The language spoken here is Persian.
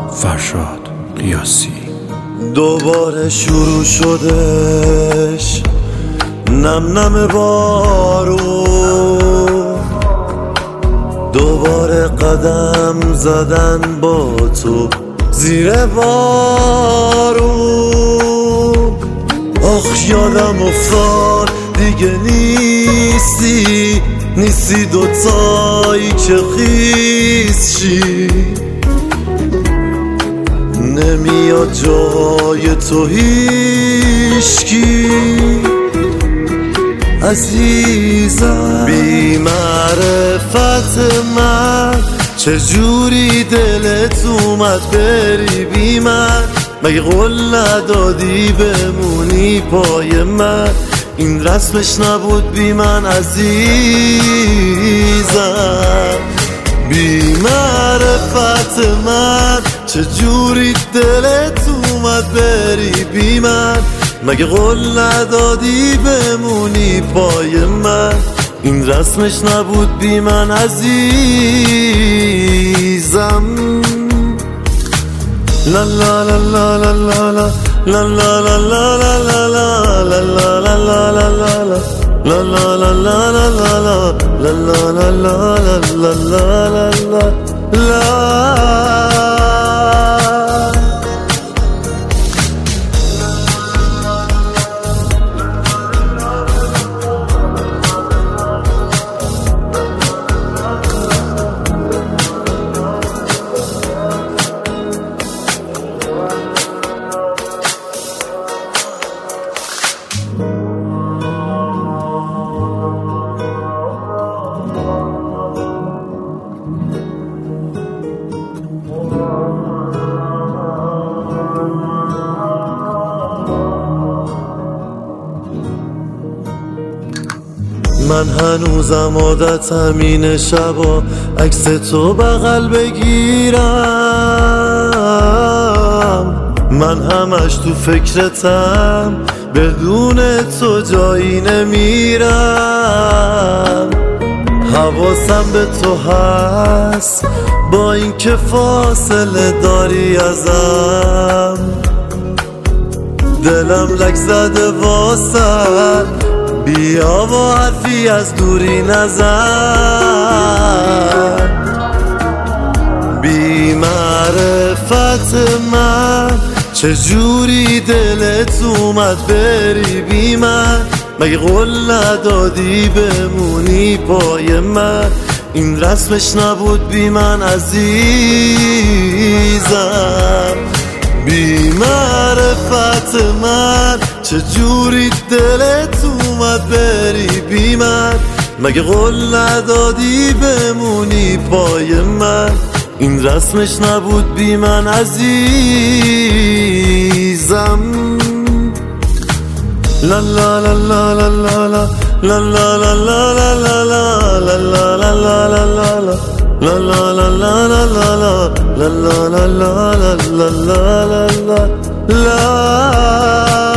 فرشاد قیاسی. دوباره شروع شدش نم نم بارون، دوباره قدم زدن با تو زیر بارون. آخ یادم افتاد دیگه نیستی دوتایی که خیس شی. نمیاد جای تو هیشکی عزیزم. بی معرفت من چجوری دلت اومد بری بی من؟ مگه قول ندادی بمونی پای من؟ این رسمش نبود بی من عزیزم. بی معرفت من چجوری دلت اومد بری بی من؟ مگه قول ندادی بمونی پای من؟ این رسمش نبود بی من عزیزم. لا لا لا لا لا لا لا لا لا لا لا لا لا لا لا لا لا لا من هنوزم عادتم اینه شبا عکس تو بغل بگیرم. من همش تو فکرتم بدون تو جایی نمیرم. حواسم به تو هست با اینکه فاصله داری ازم. دلم لک زده واسه بیا و حرفی از دوری نزن. بی معرفت من چجوری دلت اومد بری بی من؟ مگه قول ندادی بمونی پای من؟ این رسمش نبود بی من عزیزم. بی معرفت من چجوری دلت اومد بری بی من؟ مگه قول ندادی بمونی پای من؟ این رسمش نبود بی من عزیزم. لا لا لا لا لا لا لا لا لا لا لا لا لا لا لا لا لا لا